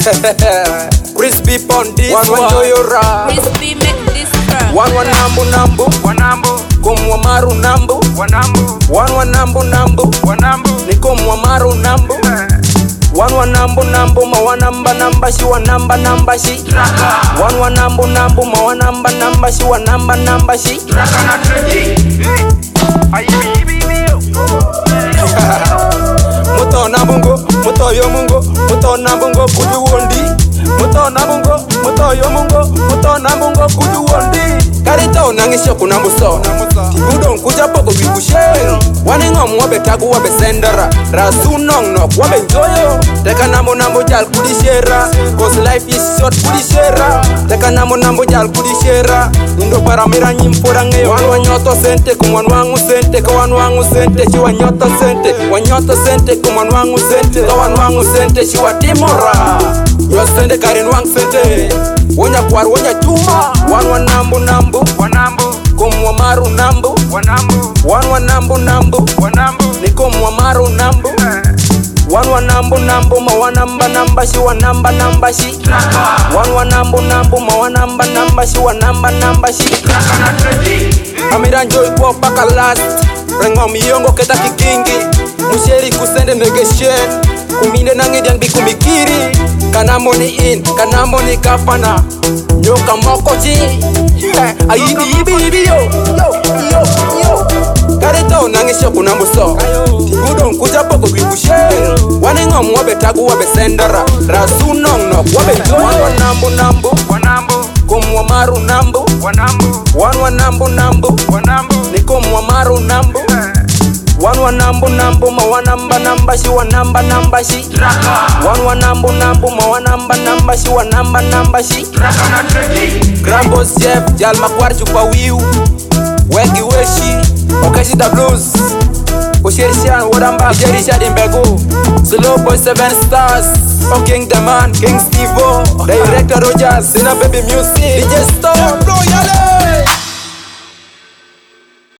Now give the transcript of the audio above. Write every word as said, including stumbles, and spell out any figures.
Crispy on this one, one Joyora. Crispy make this track. One one nambu nambu, one nambu. Komwa maru nambu, one nambu. One one nambu nambu, one nambu. Ni komwa maru nambu. One one nambu nambu, ma one namba namba shi one namba namba shi. One one nambu nambu, ma one namba namba shi one namba namba shi. Raka na trendy. Ayi bi bi yo. Muto nabungo, muto yo mungo, muto nabungo kudu wondi. Muto nabungo, muto yo mungo, muto nabungo kudu wondi. Karita onangisho kunambuso. Tibudon kuja poko bibusheng. Wani ngom wabe tagu wabe sendara. Rasu nong nok wabe joyo. Teka nambo nambo jal kudishera. Cause life is short kudishera. Teka nambo nambo jal kudishera. Indo para mira nyimpora ngeyo. Wan wanyoto sente kumwan wangu sente. Kawan wangu sente shiwa nyoto sente. Wanyoto sente kumwan wangu sente. Kawan wangu sente shiwa timora. Yo sente karin wang sente. Wonya kwar wonya chuma. Wan wan nambu nambu, one nambu. Komwa maru nambu, one nambu. Wan wan nambu nambu, one nambu. Ni komwa maru nambu. Wan wan nambu nambu, ma wan namba namba shi wan namba namba shi. Wan wan nambu nambu, ma wan namba namba shi wan namba namba shi. Raka na trendy. Amira njoi kwa paka last. Rengo miyongo keta kikingi. Musheri kusende negeshen. Kuminde nangidiang bikumikiri. Kanamo ni in, kanamo ni kapana. Nyoka moko chi. Ayibi yibi yibi yo. Yo, yo, yo. Karito nangisho kunambuso. Tibudon kuja poko bibushe. Wani ngom wabe tagu wabe sendara. Rasu nong nok wabe joy. Wan wan nambu nambu, one nambu. Komwa maru nambu, one nambu. Wan wan nambu nambu, one nambu. Ni komwa maru nambu. One one nambu nambu, ma one namba namba shi one namba namba shi. One one nambu nambu, ma one namba namba shi one namba namba shi. Raka na trendy. Grambo chef, jal makwar chupa wiu. Wegi weshi, okashi da blues. Ushirishan wadamba, jerisha dimbego. Slow boy seven stars. Oh King the man, King Steve-O. Director Rogers, Sina baby music. D J Stone, blow yale.